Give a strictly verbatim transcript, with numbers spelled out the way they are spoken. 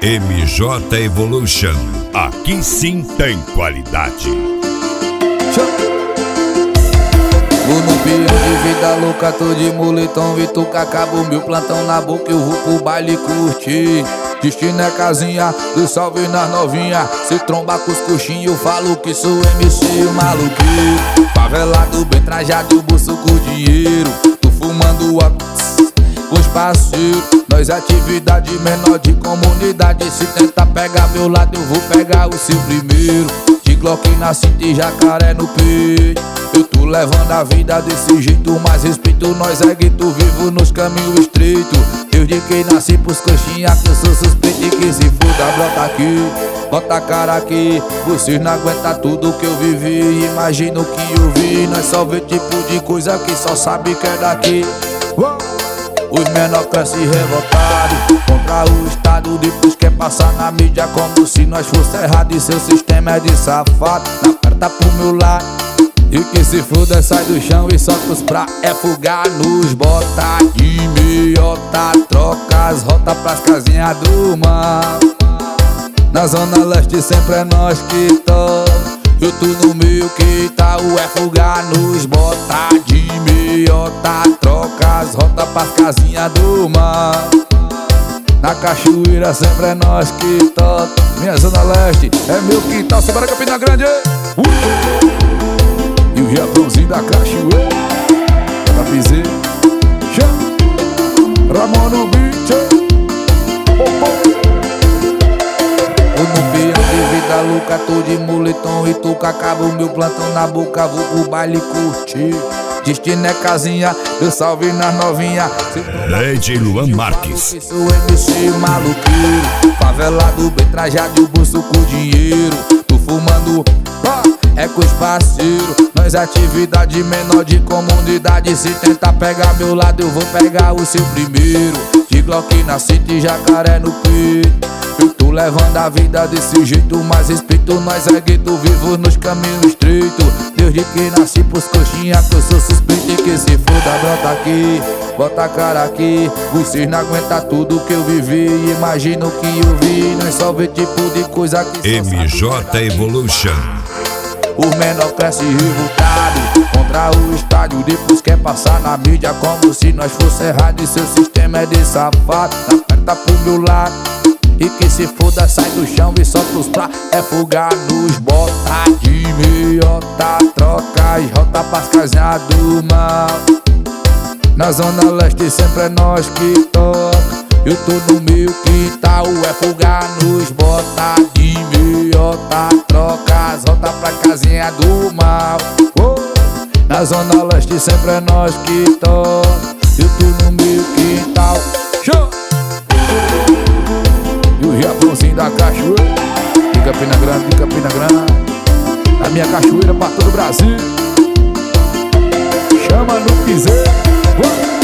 M J Evolution, aqui sim tem qualidade. Vou no peão de vida louca, tô de moletom, Vituca, acabo meu plantão na boca, eu vou pro baile curtir. Destino é casinha, do salve nas novinha. Se tromba com os coxinhos, eu falo que sou M C o maluqueiro. Favelado, bem trajado, bolso com dinheiro. Tô fumando óculos com os parceiros. Nós atividade menor de comunidade. Se tentar pegar meu lado, eu vou pegar o seu primeiro. De Glock na cinta e jacaré no peito. Eu tô levando a vida desse jeito, mas respeito nós é gueto, vivo nos caminhos estreitos. Desde que nasci pros coxinha que eu sou suspeito e que se foda, brota aqui, bota a cara aqui. Vocês não aguentam tudo que eu vivi, imagina o que eu vi. Nós só vê tipo de coisa que só sabe que é daqui. Os menor crescem revoltados contra o Estado, depois quer passar na mídia como se nós fosse errado. E seu sistema é de safado, na perna pro meu lado. E que se foda, sai do chão e solta os pra é fugar nos bota de meiota, troca as rotas pras casinhas do mal. Na zona leste sempre é nós que toca. Eu tô no meio que tá o é fugar nos bota de meiota, troca as rotas pras casinhas do mal. Na cachoeira sempre é nós que toca. Minha zona leste é meu quintal, se bora Campina Grande. uh! E o Japãozinho da cachoeira, da piseira, Ramon no beat. Eu no peão de vida louca, tô de moletom e tô com acabo meu plantão na boca, vou pro baile curtir. Destino é casinha, eu salve nas novinha. Lady Luan Marques. Sou M C maluqueiro, favelado, bem trajado, o bolso com dinheiro. Tô fumando, ó, é com os parceiros. Nós atividade menor de comunidade. Se tentar pegar meu lado, eu vou pegar o seu primeiro. De Glock na cinta e jacaré no peito. Eu tô levando a vida desse jeito, mas respeito nós é gueto, vivo nos caminhos estreitos. Desde que nasci pros coxinha que eu sou suspeito e que se foda, brota aqui, bota a cara aqui. Vocês não aguentam tudo que eu vivi, imagina o que eu vi. Nós só vê tipo de coisa que M J Evolution. Os menor crescem revoltados contra o estádio, depois quer passar na mídia como se nós fosse errado. E seu sistema é de safado, na perna pro meu lado. E que se foda, sai do chão e solta os pra é fugar nos bota de meiota, troca as rotas pras casinhas do mal. Na zona leste sempre é nós que toca. Eu tô no meio que tá o é fugar nos bota de meiota, troca as rotas pra casinha do mal. oh. Na zona leste sempre é nós que toca. Eu tô no meio que tá o show. E o Japãozinho da cachoeira, de Campina Grande, de Campina Grande. A minha cachoeira pra todo o Brasil. Chama no piseiro.